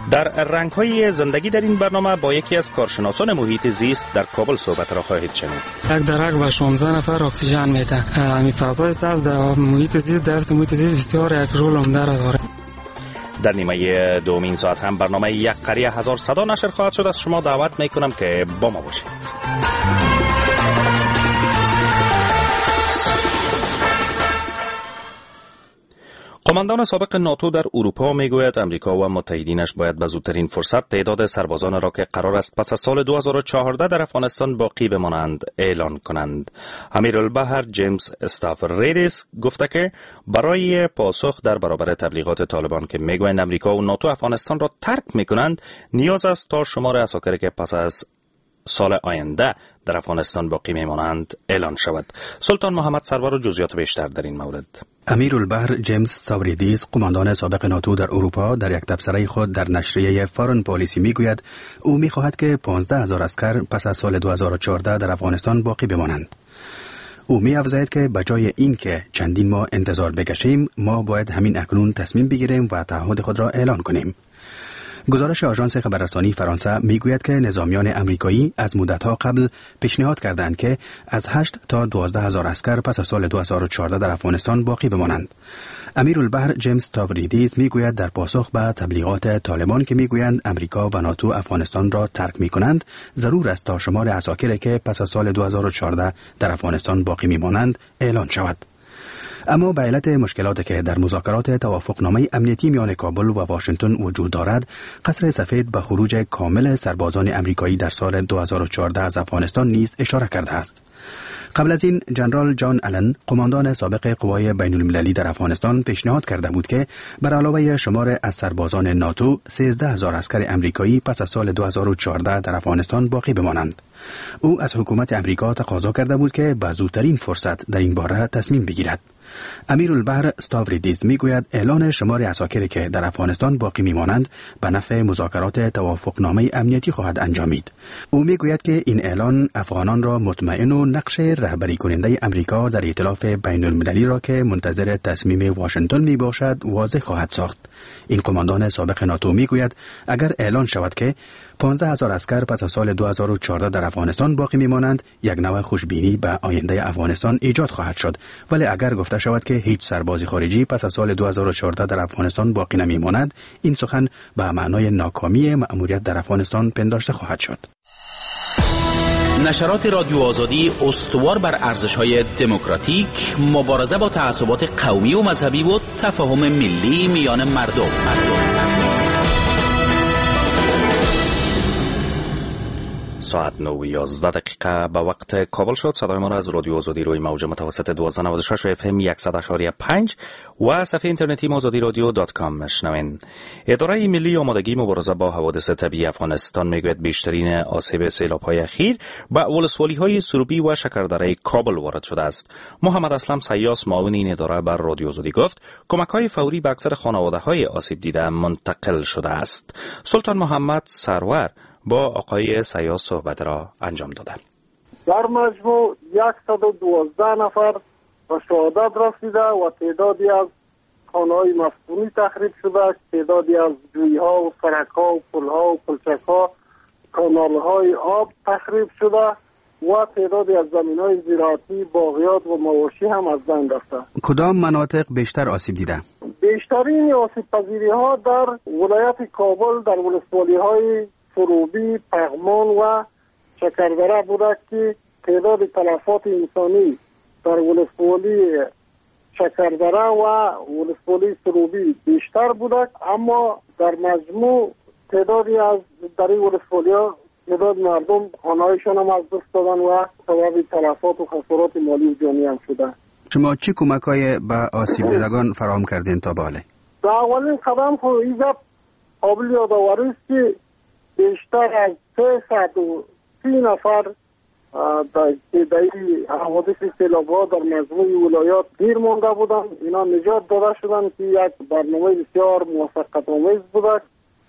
در رنگ‌های زندگی در این برنامه با یکی از کارشناسان محیط زیست در کابل صحبت را خواهید شنید. یک درخت و 16 نفر اکسیژن میده. همین فضای سبز در محیط زیست در محیط زیست بسیار یک رول عمده را داره. در نیمه دومین ساعت هم برنامه یک قریه هزار صدا نشر خواهد شد. از شما دعوت میکنم که با ما باشید. قماندان سابق ناتو در اروپا میگوید امریکا و متحدینش باید به زودترین فرصت تعداد سربازان را که قرار است پس از سال 2014 در افغانستان باقی بمانند اعلان کنند. امیرالبحر جیمز استافریدیس گفته که برای پاسخ در برابر تبلیغات طالبان که میگویند امریکا و ناتو افغانستان را ترک میکنند نیاز است تا شمار عساکری که پس از سال آینده در افغانستان باقی میمانند اعلان شود. سلطان محمد سرور و جزئیات بیشتر در این مورد. امیرالبحر جیمز استافریدیس قماندان سابق ناتو در اروپا در یک تبصره خود در نشریه فارن پالیسی میگوید او میخواهد که 15,000 عسکر پس از سال 2014 در افغانستان باقی بمانند. او می‌افزاید که بجای این که چندین ماه انتظار بکشیم ما باید همین اکنون تصمیم بگیریم و تعهد خود را اعلان کنیم. گزارش آژانس خبررسانی فرانسه میگوید که نظامیان امریکایی از مدت‌ها قبل پیشنهاد کردند که از 8 تا 12,000 عسکر پس از سال 2014 در افغانستان باقی بمانند. امیرالبحر جیمز استافریدیس میگوید در پاسخ به تبلیغات طالبان که میگویند امریکا و ناتو افغانستان را ترک میکنند، ضرور است تا شمار عساکری که پس از سال 2014 در افغانستان باقی میمانند اعلان شود. اما به علت مشکلاتی که در مذاکرات توافقنامه امنیتی میان کابل و واشنگتن وجود دارد، قصر سفید به خروج کامل سربازان امریکایی در سال 2014 از افغانستان نیز اشاره کرده است. قبل از این جنرال جان آلن قماندان سابق قوای بین المللی در افغانستان پیشنهاد کرده بود که بر علاوه شمار از سربازان ناتو 13,000 عسکر امریکایی پس از سال 2014 در افغانستان باقی بمانند. او از حکومت امریکا تقاضا کرده بود که به زودترین فرصت در این باره تصمیم بگیرد. امیرالبحر استافریدیس میگوید اعلان شمار عساکری که در افغانستان باقی میمانند به نفع مذاکرات توافقنامه امنیتی خواهد انجامید. او میگوید که این اعلان افغانان را مطمئن و نقش رهبری کننده امریکا در ائتلاف بین المللی را که منتظر تصمیم واشنگتن می باشد واضح خواهد ساخت. این قماندان سابق ناتو میگوید اگر اعلان شود که 15,000 عسکر پس از سال 2014 در افغانستان باقی میمانند، یک نوع خوشبینی به آینده افغانستان ایجاد خواهد شد. ولی اگر گفته شود که هیچ سرباز خارجی پس از سال 2014 در افغانستان باقی نمیماند، این سخن به معنای ناکامی مأموریت در افغانستان پنداشته خواهد شد. نشرات رادیو آزادی استوار بر ارزش‌های دموکراتیک، مبارزه با تعصبات قومی و مذهبی و تفاهم ملی میان مردم. ساعت 9:11 به وقت کابل شد. صدای ما را از رادیو آزادی روی موج متوسط 1296 FM 100.5 و صفحه اینترنتی azadirodio.com میشنوین. اداره ملی آمادگی مبارزه با حوادث طبیعی افغانستان میگوید بیشترین آسیب سیلاب‌های اخیر به ولسوالی‌های سروبی و شکردره کابل وارد شده است. محمد اسلم سیاس معاون این اداره بر رادیو آزادی گفت کمک‌های فوری به اکثر خانواده‌های آسیب دیده منتقل شده است. سلطان محمد سرور با آقای سیاس صحبت را انجام داده. در مجموع 112 نفر به شهادت رسیده و تعدادی از خانه‌های مسکونی تخریب شده، تعدادی از جوی‌ها و سرک‌ها و پل‌ها و پلچک‌ها، کانال‌های آب تخریب شده و تعدادی از زمین‌های زراعتی، باغیات و مواشی هم از بین رفته. کدام مناطق بیشتر آسیب دیده؟ بیشترین آسیب پذیری‌ها در ولایت کابل در ولسوالی‌های سروبی، پغمان و شکردره بوده که تعداد تلفات انسانی در ولسوالی شکردره و ولسوالی سروبی بیشتر بوده، اما در مجموع تعدادی از در این ولسوالی‌ها تعداد مردم خانه‌هایشان هم از دست دادن و سبب تلفات و خسارات مالی و جانی هم شده. شما چه کمک‌های به آسیب دیدگان فراهم کردین تا به حال؟ در اولین قدم خود ایجاب قابل یادآوری است که بیشتر از 330 نفر در حوادث سیلاب‌ها در مجموع ولایات گیر مانده بودند. اینا نجات داده شدند که یک برنامه بسیار موفقیت‌آمیز بوده.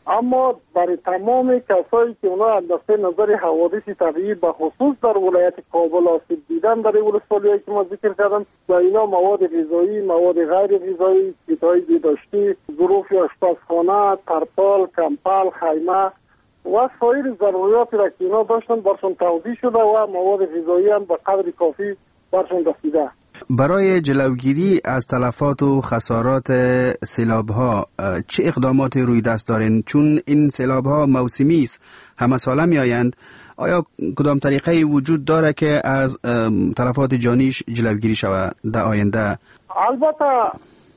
اما برای تمام کسایی که اونا از دسته نظر حوادث طبیعی به خصوص در ولایت کابل آسیب دیدن در ولسوالی‌هایی که ما ذکر کردم و اینا مواد غذایی، مواد غیر غذایی، کیت‌های بهداشتی، ظروف آشپزخانه، ترپال، کمپل، خیمه و سایر ضروریاتی را که اینا داشتن برشان توزیع شده و مواد غذایی هم به قدر کافی برشان رسیده. برای جلوگیری از تلفات و خسارات سیلاب‌ها چه اقداماتی روی دست دارین؟ چون این سیلاب‌ها موسمی است، همه ساله می‌آیند. آیا کدام طریقه وجود داره که از تلفات جانیش جلوگیری شود در آینده؟ البته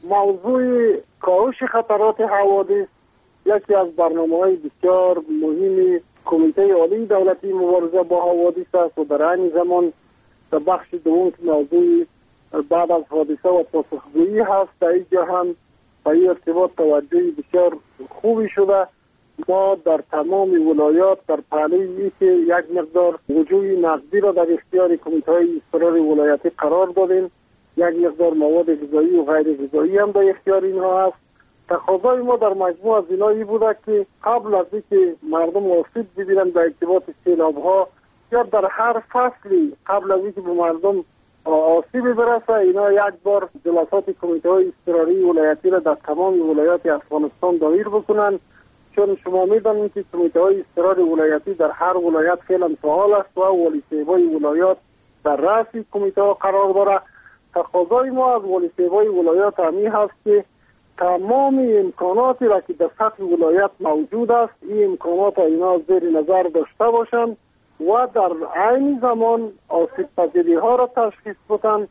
موضوع کاهش خطرات حوادث یکی از برنامه‌های بسیار مهمی کمیته عالی دولتی مبارزه با حوادث است و در این زمان در بخش دوم موضوع بعد از حادثه و پاسخگویی هست. در اینجا هم به این ارتباط توجه بسیار خوبی شده. ما در تمام ولایات در پهلوی که یک مقدار وجوه نقدی را در اختیار کمیته‌های اضطراری ولایتی قرار دادیم، یک مقدار مواد غذایی و غیر غذایی هم در اختیار اینها هست. تقاضای ما در مجموع از اینایی بوده که قبل از اینکه مردم آسیب ببینند در ارتباط سیلاب‌ها یا در هر فصلی قبل از اینکه به مردم آسیب برسه، اینا یک بار جلسات کمیته‌های اضطراری ولایتی را در تمام ولایات افغانستان دایر بکنن، چون شما می‌دانید که کمیته‌های اضطراری ولایتی در هر ولایت فعلا فعال است و والی صاحبای ولایات در رأس کمیته‌ها قرار داره. تقاضای ما از والی صاحبای ولایات همی هست که تمام امکاناتی را که در سطح ولایت موجود است این امکانات اینا زیر نظر داشته باشند و در عین زمان آسیب پذیری ها را تشخیص بدن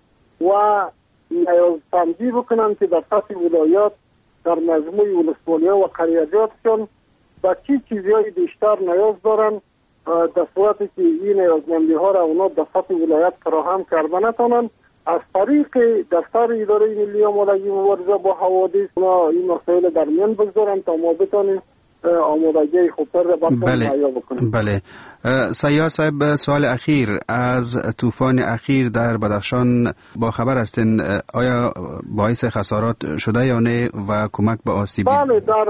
و نیازمندی بکنن که در سطح ولایات در مجموع ولسوالی‌ها و قریه‌جاتشان با چی چیزهای بیشتر نیاز دارن، در صورتی که این نیازمندی ها را اونا در سطح ولایت فراهم کرده نتونن، از طریق دفتر اداره ملی آمادگی مبارزه با حوادث اونا این مسائل در میان بگذارن تا ما بتونیم آمادگی خوبتر را مهیا بکنیم. بله. سیاد صاحب، سوال اخیر از طوفان اخیر در بدخشان با خبر هستین، آیا باعث خسارات شده یا نه و کمک به آسیبی؟ بله، در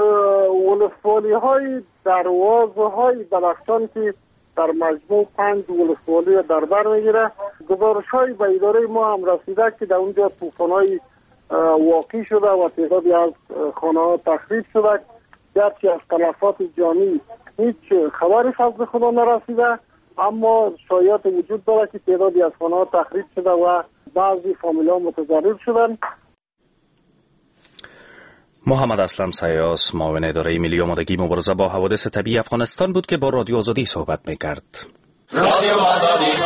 ولسوالی های دروازه های بدخشان که در مجموع 5 ولسوالی در بر میگیره، گزارش های به اداره ما هم رسیده که در اونجا طوفان های واقع شده و تعدادی از خانه ها تخریب شده، گرچه از تلفات جانی هیچ خبری فضل خدا نرسیده، اما شایعات وجود داره که تعدادی از خانه ها تخریب شده و بعضی فامیل ها متضرر شدن. محمد اسلم سیاس، معاون اداره ملی آمادگی مبارزه با حوادث طبیعی افغانستان بود که با رادیو آزادی صحبت می‌کرد. رادیو آزادی.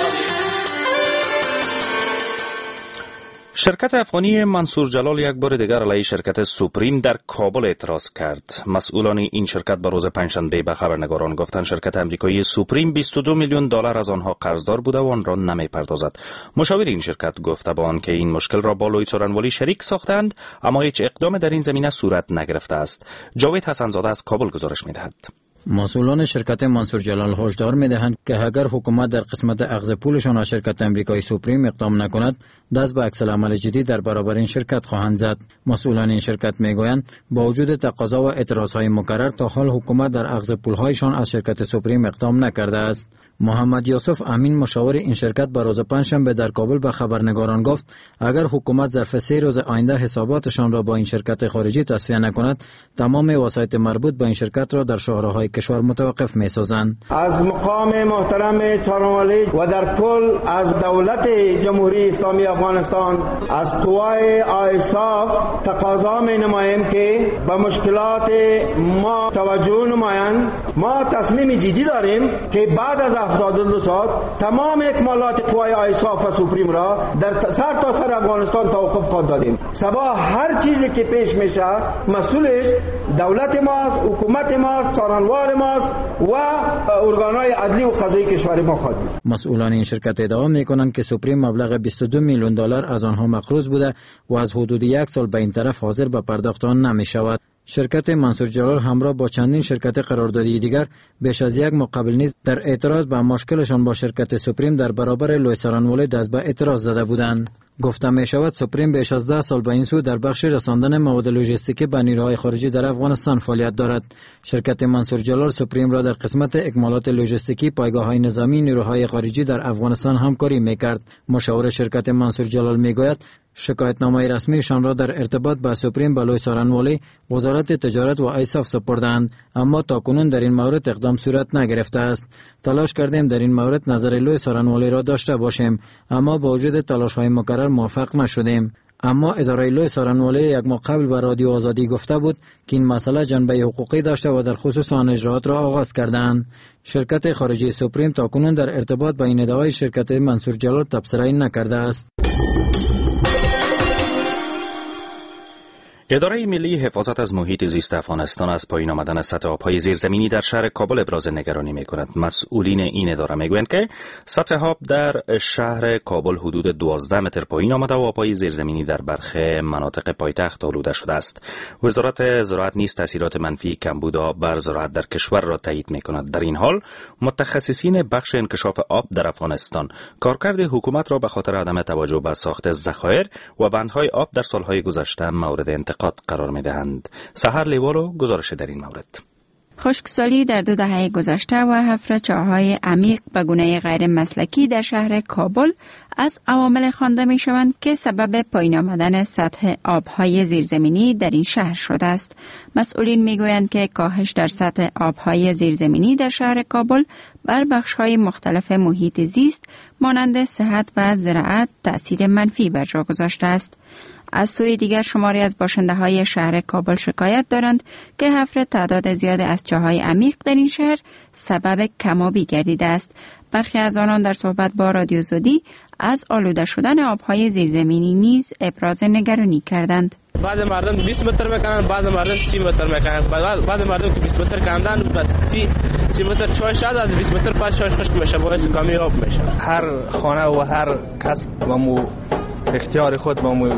شرکت افغانی منصور جلال یک بار دیگر علیه شرکت سوپریم در کابل اعتراض کرد. مسئولان این شرکت به روز پنجشنبه به خبرنگاران گفتند شرکت امریکایی سوپریم 22 میلیون دلار از آنها قرضدار بوده و آن را نمی‌پردازد. مشاور این شرکت گفته با آنکه این مشکل را با لویید سورنوالی شریک ساختند، اما هیچ اقدام در این زمینه صورت نگرفته است. جاوید حسن‌زاده از کابل گزارش می‌دهد. مسئولان شرکت منصور جلال هشدار می‌دهند که اگر حکومت در قسمت اخذ پولشان از شرکت امریکایی سوپریم اقدام نکند، دست به عکس‌العمل جدی در برابر این شرکت خواهند زد. مسئولان این شرکت میگویند با وجود تقاضا و اعتراضهای مکرر تا حال حکومت در اخذ پولهایشان از شرکت سوپریم اقدام نکرده است. محمد یوسف امین، مشاور این شرکت، به روز پنجشنبه در کابل به خبرنگاران گفت اگر حکومت ظرف 3 روز آینده حساباتشان را با این شرکت خارجی تصفیه نکند، تمام وسایط مربوط به این شرکت را در شاهراهای کشور متوقف می‌سازند. از مقام محترم سورنوالی و در کل از دولت جمهوری اسلامی افغانستان، از قوای آیساف تقاضا می‌نماییم که به مشکلات ما توجه نمایند. ما تصمیم جدی داریم که بعد از 72 ساعت تمام اکمالات قوای آیساف و سوپریم را در سر تا سر افغانستان توقف خود دادیم. سبا هر چیزی که پیش میشه مسئولش دولت ماست، حکومت ماست، سورنوار ماست و ارگانهای عدلی و قضایی کشور ما خواهد بود. مسئولان این شرکت ادعا میکنند که سوپریم مبلغ 22 میلیون دلار از آنها مقروض بوده و از حدود 1 سال به این طرف حاضر به پرداخت آن نمیشود. شرکت منصور جلال همراه با چندین شرکت قراردادی دیگر بیش از 1 ماه قبل نیز در اعتراض به مشکلشان با شرکت سوپریم در برابر لویید سورنوالی دست به اعتراض زده بودند. گفته می شود سپریم بیش از 10 سال به این سو در بخش رساندن مواد لوجستیکی به نیروهای خارجی در افغانستان فعالیت دارد. شرکت منصور جلال سپریم را در قسمت اکمالات لوجستیکی پایگاه‌های نظامی نیروهای خارجی در افغانستان همکاری می‌کرد. مشاور شرکت منصور جلال می‌گوید شکایتنامه رسمیشان را در ارتباط با سپریم به لوی سارنوالی، وزارت تجارت و ایساف سپردند، اما تاکنون در این مورد اقدام صورت نگرفته است. تلاش کردیم در این مورد نظر لوی سارنوالی را داشته باشیم، اما با وجود تلاش‌های مکرر موفق نشدیم. اما اداره لوی سارنوالی یک ماه قبل به رادیو آزادی گفته بود که این مسئله جنبه حقوقی داشته و در خصوص آن اجراات را آغاز کردند. شرکت خارجی سپریم تاکنون در ارتباط با این ادعای شرکت منصور جلال تبصره نکرده است. اداره ملی حفاظت از محیط زیست افغانستان از پایین آمدن سطح آبهای زیرزمینی در شهر کابل ابراز نگرانی می‌کند. مسئولین این اداره می‌گویند که سطح آب در شهر کابل حدود 12 متر پایین آمده و آبهای زیرزمینی در برخی مناطق پایتخت آلوده شده است. وزارت زراعت نیز تاثیرات منفی کمبود آب بر زراعت در کشور را تایید می‌کند. در این حال متخصصین بخش انکشاف آب در افغانستان کارکرد حکومت را به خاطر عدم توجه به ساخت ذخایر و بندهای آب در سالهای گذشته مورد انتقاد قرار می‌دهند. سحر لیوالو گزارش در این مورد. خشکسالی در 2 دهه گذشته و حفر چاه‌های عمیق به گونه غیر مسلکی در شهر کابل از عوامل خوانده می‌شوند که سبب پایین آمدن سطح آب‌های زیرزمینی در این شهر شده است. مسئولین می‌گویند که کاهش در سطح آب‌های زیرزمینی در شهر کابل بر بخش‌های مختلف محیط زیست مانند صحت و زراعت تأثیر منفی بر جا گذاشته است. از سوی دیگر شماری از باشنده‌های شهر کابل شکایت دارند که حفر تعداد زیاد از چاه‌های عمیق در این شهر سبب کم‌آبی گردیده است. برخی از آنان در صحبت با رادیو زودی از آلوده شدن آب‌های زیرزمینی نیز ابراز نگرانی کردند. بعض مردم 20 متر میکنن، بعض مردم 30 متر میکنن. بعض مردم که 20 متر کندن بس 30 متر چای شد از 20 متر پس چایش خشک میشه، باعث کمی آب میشه. هر خانه و هر کس با اختیار خود با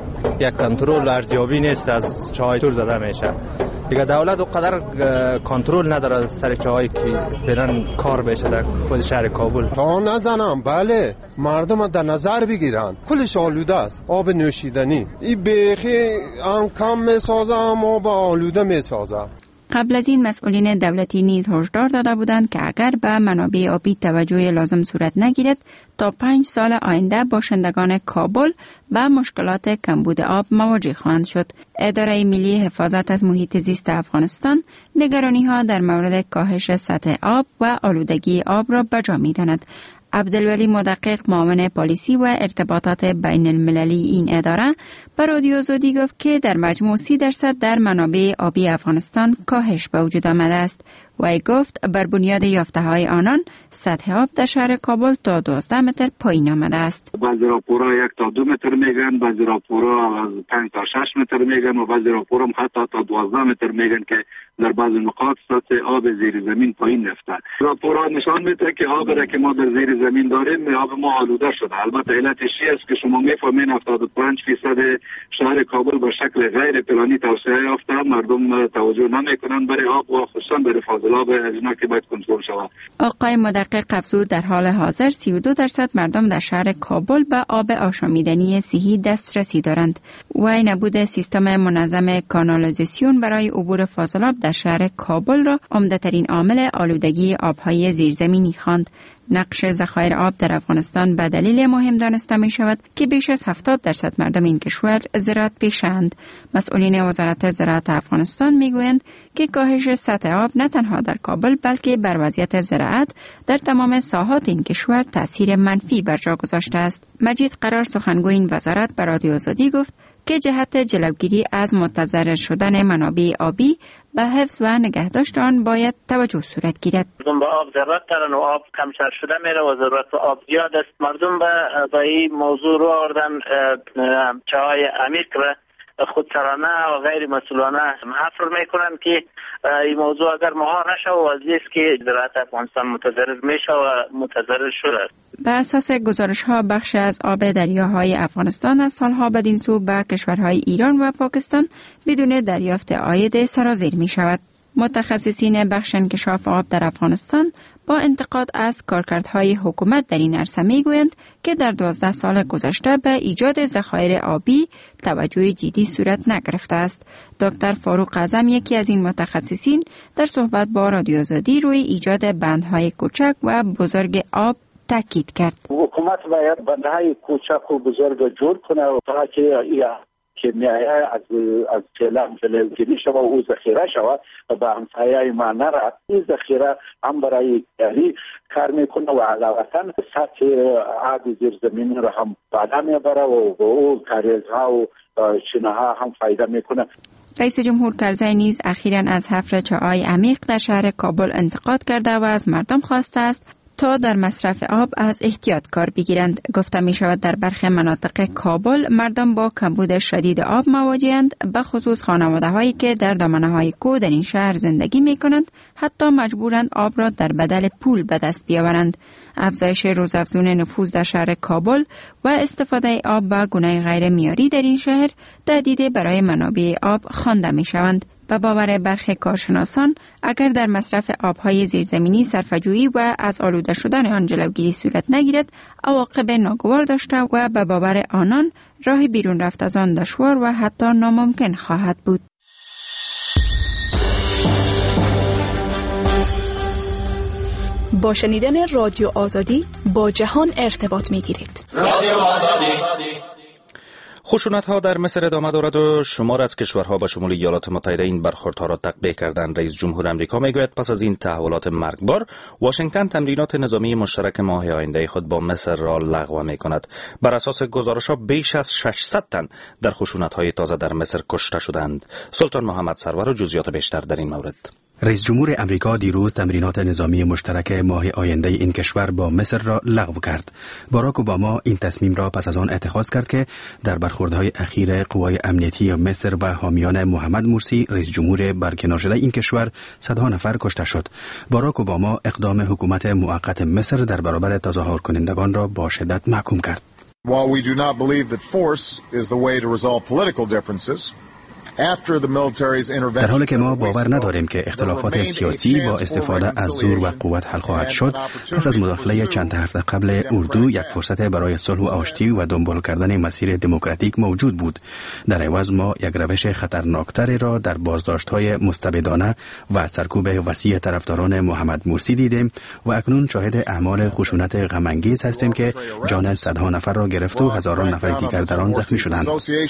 یک کنترل ارزیابی نیست از چای تور زده میشه. دیگه دولت و قدر کنترل نداره سر چاهایی که فعلا کار بشه در خود شهر کابل. تا نزنم بله مردم در نظر بگیرن کلش آلوده است. آب نوشیدنی این بیخی هم کم میسازه اما با آلوده میسازه. قبل از این مسئولین دولتی نیز هشدار داده بودند که اگر به منابع آبی توجه لازم صورت نگیرد تا 5 سال آینده باشندگان کابل به مشکلات کمبود آب مواجه خواهند شد. اداره ملی حفاظت از محیط زیست افغانستان نگرانی‌ها در مورد کاهش سطح آب و آلودگی آب را به جا می‌داند. عبدالولی مدقق معاون پالیسی و ارتباطات بین المللی این اداره به رادیو زودی گفت که در مجموع 30% در منابع آبی افغانستان کاهش به وجود آمده است. وی گفت بر بنیاد یافته‌های آنان سطح آب در شهر کابل تا 12 متر پایین آمده است. بعضی راپورها 1 تا 2 متر میگن، بعضی راپورها از 5 تا 6 متر میگن و بعضی راپورها حتی تا 12 متر میگن که در بعضی نقاط سطح آب زیر زمین پایین رفته. راپورها نشان میده که آب را که ما در زیر زمین داریم آب ما آلوده شده. البته علتش است که شما میفهمین 75% شهر کابل به شکل غیر پلانی توسعه یافته، مردم توجه نمیکنن برای آب و خصوصا برای فاضلاب از اینا که باید کنترل شود. آقای مدقق افزود در حال حاضر 32% مردم در شهر کابل به آب آشامیدنی صحی دسترسی دارند. و نبود سیستم منظم کانالیزاسیون برای عبور فاضلاب در شهر کابل را عمده‌ترین عامل آلودگی آب‌های زیرزمینی خواند. نقش ذخایر آب در افغانستان به دلیل مهم دانسته می شود که بیش از 70% مردم این کشور زراعت پیشند. مسئولین وزارت زراعت افغانستان می گویند که کاهش سطح آب نه تنها در کابل بلکه بر وضعیت زراعت در تمام ساحات این کشور تأثیر منفی بر جا گذاشته است. مجید قرار سخنگوی این وزارت به رادیو آزادی گفت که جهت جلوگیری از متضرر شدن منابع آبی به حفظ و نگهداشت آن باید توجه صورت گیرد. مردم به آب ضرورت دارن و آب کمتر شده میره و ضرورت به آب زیاد است. مردم به این موضوع رو آوردن چاهای عمیق را خودسرانه و غیر مسئولانه حفر میکنن که این موضوع اگر مهار نشه و وضعی است که زراعت افغانستان متضرر میشه و متضرر شده. به اساس گزارش‌ها بخش از آب دریاهای افغانستان از سالها بدین سو به کشورهای ایران و پاکستان بدون دریافت عاید سرازیر می شود. متخصصین بخش انکشاف آب در افغانستان با انتقاد از کارکردهای حکومت در این عرصه میگویند که در 12 سال گذشته به ایجاد ذخایر آبی توجه جدی صورت نگرفته است. دکتر فاروق اعظم یکی از این متخصصین در صحبت با رادیو آزادی روی ایجاد بندهای کوچک و بزرگ آب تاکید کرد. حکومت باید بندهای کوچک و بزرگ جور کنه تا که میایه از سیلاب جلوگیری شود و او ذخیره شود و به همسایه ما نرد. این ذخیره هم برای یاری کار میکنه و علاوه سطح آب زیرزمینی را هم بالا میبره و به او کاریزها و چینه‌ها هم فایده میکنه. رئیس جمهور کرزی نیز اخیراً از حفر چاهای عمیق در شهر کابل انتقاد کرده و از مردم خواسته است تا در مصرف آب از احتیاط کار بگیرند. گفته می شود در برخی مناطق کابل مردم با کمبود شدید آب مواجه‌اند، به خصوص خانواده هایی که در دامنه های کوه در این شهر زندگی می کنند حتی مجبورند آب را در بدل پول به دست بیاورند. افزایش روزافزون نفوذ در شهر کابل و استفاده آب به گونه غیر معیاری در این شهر تهدید برای منابع آب خوانده می شوند. به باور برخی کارشناسان اگر در مصرف آبهای زیرزمینی صرفه‌جویی و از آلوده شدن آن جلوگیری صورت نگیرد عواقب ناگوار داشته و به باور آنان راه بیرون رفت از آن دشوار و حتی ناممکن خواهد بود. با شنیدن رادیو آزادی با جهان ارتباط می‌گیرید. رادیو آزادی. خشونت‌ها در مصر ادامه دارد و شمار از کشورها به شمول ایالات متحده این برخوردها را تقبیح کردند. رئیس جمهور آمریکا میگوید پس از این تحولات مرگبار واشنگتن تمرینات نظامی مشترک ماه آینده خود با مصر را لغو می‌کند. بر اساس گزارش‌ها بیش از 600 تن در خشونت‌های تازه در مصر کشته شدند. سلطان محمد سرور و جزئیات بیشتر در این مورد. رئیس جمهور امریکا دیروز تمرینات نظامی مشترک ماه آینده این کشور با مصر را لغو کرد. باراک اوباما این تصمیم را پس از آن اتخاذ کرد که در برخوردهای اخیر قوای امنیتی مصر و حامیان محمد مرسی رئیس جمهور برکنار شده این کشور صدها نفر کشته شد. باراک اوباما اقدام حکومت موقت مصر در برابر تظاهر کنندگان را با شدت محکوم کرد. While we do not believe that force is the way to resolve political differences, در حالی که ما باور نداریم که اختلافات سیاسی با استفاده از زور و قوت حل خواهد شد، پس از مداخله چند هفته قبل اردو یک فرصت برای صلح و آشتی و دنبال کردن مسیر دموکراتیک موجود بود. در عوض ما یک روش خطرناکتری را در بازداشت‌های مستبدانه و سرکوب وسیع طرفداران محمد مرسی دیدیم و اکنون شاهد اعمال خشونت غم‌انگیز هستیم که جان صدها نفر را گرفت و هزاران نفر دیگر در آن زخمی شدند.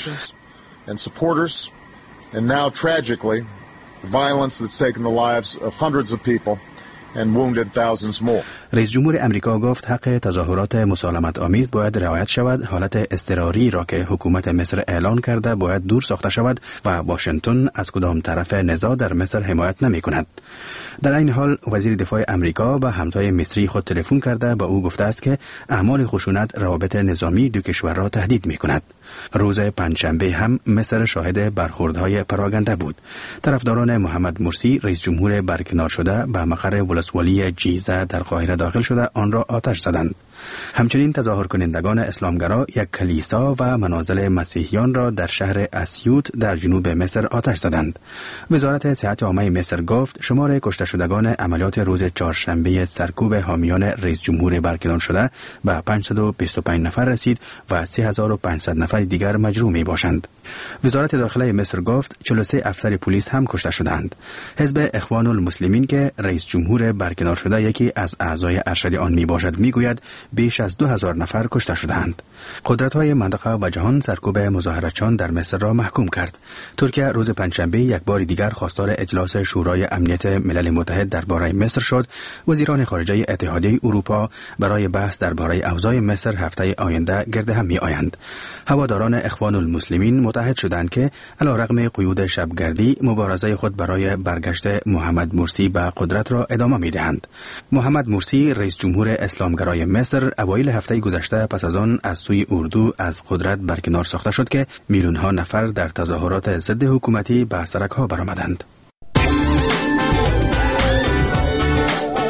And now, tragically, the violence that's taken the lives of hundreds of people and wounded thousands more. رئیس جمهور امریکا گفت حق تظاهرات مسالمت آمیز باید رعایت شود. حالت اضطراری را که حکومت مصر اعلان کرده باید دور ساخته شود و واشنگتن از کدام طرف نزاع در مصر حمایت نمی کند. در این حال وزیر دفاع امریکا به همتای مصری خود تلفن کرده به او گفته است که اعمال خشونت روابط نظامی دو کشور را تهدید می کند. روز پنجشنبه هم مصر شاهد برخوردهای پراگنده بود. طرفداران محمد مرسی رئیس جمهور برکنار شده به مقر ولسوالی جیزه در قاهره داخل شده آن را آتش زدند. همچنین تظاهر کنندگان اسلامگرا یک کلیسا و منازل مسیحیان را در شهر اسیوط در جنوب مصر آتش زدند. وزارت صحت عامه مصر گفت شمار کشته شدگان عملیات روز چهارشنبه سرکوب حامیان رئیس جمهور برکنار شده به 525 نفر رسید و 3500 نفر دیگر مجروح می باشند. وزارت داخله مصر گفت 43 افسر پلیس هم کشته شدند. حزب اخوان المسلمین که رئیس جمهور برکنار شده یکی از اعضای ارشد آن می باشد می گوید بیش از 2000 نفر کشته شدند. قدرت‌های منطقه و جهان سرکوب مظاهرتچیان در مصر را محکوم کرد. ترکیه روز پنجشنبه یک بار دیگر خواستار اجلاس شورای امنیت ملل متحد درباره مصر شد. وزیران خارجه اتحادیه اروپا برای بحث درباره اوضاع مصر هفته آینده گرد هم می‌آیند. هواداران اخوان المسلمین متحد شدند که علیرغم قیود شبگردی مبارزه خود برای برگشت محمد مرسی به قدرت را ادامه می‌دهند. محمد مرسی رئیس جمهور اسلامگرای مصر اوایل هفته گذشته پس از آن از سوی اردو از قدرت برکنار ساخته شد که میلیون‌ها نفر در تظاهرات ضد حکومتی به سرک‌ها برآمدند.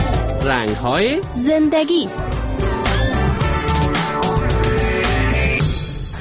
رنگ‌های زندگی.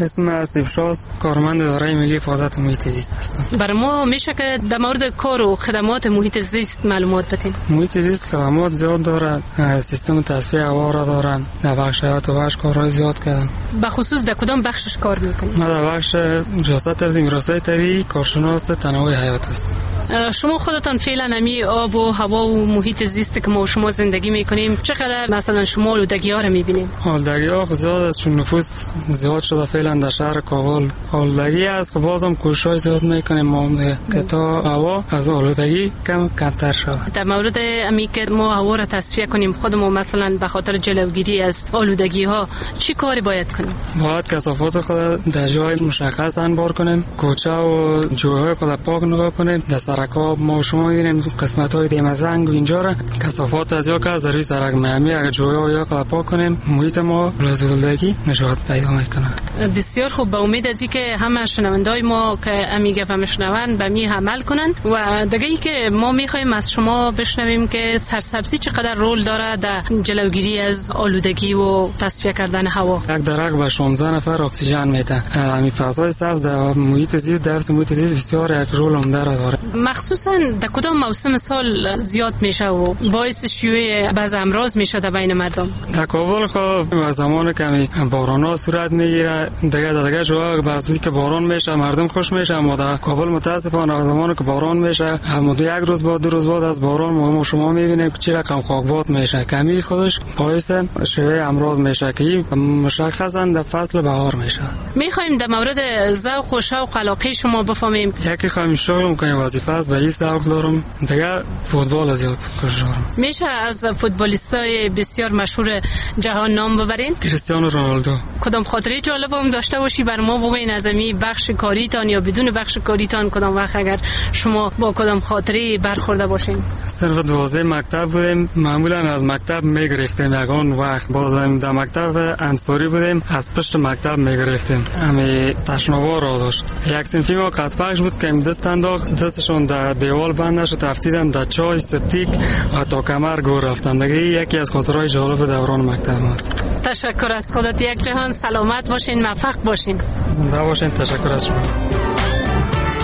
اسم اسیب شاس، کارمند اداره ملی حفاظت محیط زیست هستم. برای ما میشه که در مورد کار و خدمات محیط زیست معلومات بدین؟ محیط زیست خدمات زیاد داره، سیستم تصفیه هوا را دارن، در بخش حیات و وحش کارهای زیاد کردن. به خصوص در کدام بخشش کار میکنید؟ ما در بخش ریاست از میراث‌های طبیعی کارشناس تنوع حیات هستم. شما خودتان فعلا همی آب و هوا و محیط زیستی که ما شما زندگی میکنیم چقدر مثلا شما آلودگی‌ها رو میبینید؟ آلودگی‌ها زیاد است، چون نفوس زیاد شده فعلا در شهر کابل. آلودگی است که بازم کوشش زیاد میکنیم ما که تا هوا از آلودگی کمتر شود. در مورد امی که ما هوا را تصفیه کنیم خودمون مثلا به خاطر جلوگیری از آلودگی‌ها چی کاری باید کنیم؟ باید کثافات خود در جای مشخص انبار کنیم، کوچه و جوهای خود پاک نگاه کنیم. در سرک‌ها ما شما می‌بینیم قسمت‌های دیم زنگ و اینجا را کثافات از یا که از روی سرک مهمی اگر جوها یا خود پاک کنیم محیط ما از آلودگی نجات پیدا می‌کنه. بسیار خوب، به امید از اینکه همه شنوندای ما که امیگه و میشنون به می عمل کنن. و دیگه ای که ما می‌خوایم از شما بشنویم که سرسبزی چقدر رول داره در جلوگیری از آلودگی و تصفیه کردن هوا. یک درخت به 16 نفر اکسیژن میده. همین فضای سبز در محیط زیست در محیط زیست بسیار یک رول عمده داره. مخصوصا در کدام موسم سال زیاد میشه و باعث شیوع بعض امراض میشه در بین مردم؟ در کابل خب زمان کمی بارانا صورت میگیره، دیگه جاها بعضی که باران میشه مردم خوش میشه، اما در کابل متاسفانه زمانی که باران میشه هم یک روز بعد دو روز بعد از باران ما شما میبینیم که چی رقم خاکباد میشه، کمی خودش باعث شیوع امراض میشه که مشخصا در فصل بهار میشه. میخوایم در مورد ذوق و شوق علاقه شما بفهمیم. یکی خواهیم شغل میکنیم وظیفه است به این ذوق دارم، دیگه فوتبال زیاد خوش دارم. میشه از فوتبالیستای بسیار مشهور جهان نام ببرین؟ کریستیانو رونالدو. کدام خاطره جالب هم داشته باشی بر ما بگین از این بخش کاریتان یا بدون بخش کاریتان کدام وقت اگر شما با کدام خاطره برخورده باشین؟ صرف 12 مکتب بودیم، معمولا از مکتب میگرفتیم یگان وقت بازم در مکتب انصاری بودیم از پشت مکتب میگرفتیم. همین تشنوار را داشت. یک صنفی ما قد پخش بود که دست انداخت دستشون در دیوال بند نشد تفتیدن در چای سپتیک و تا کمر گور رفتن. دیگه یکی از خاطرهای جالب دوران مکتب است. تشکر از خودت یک جهان، سلامت باشین، موفق باشین. زنده باشین. تشکر از شما.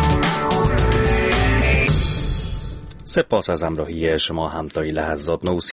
سپاس از همراهی شما هم تا این لحظات.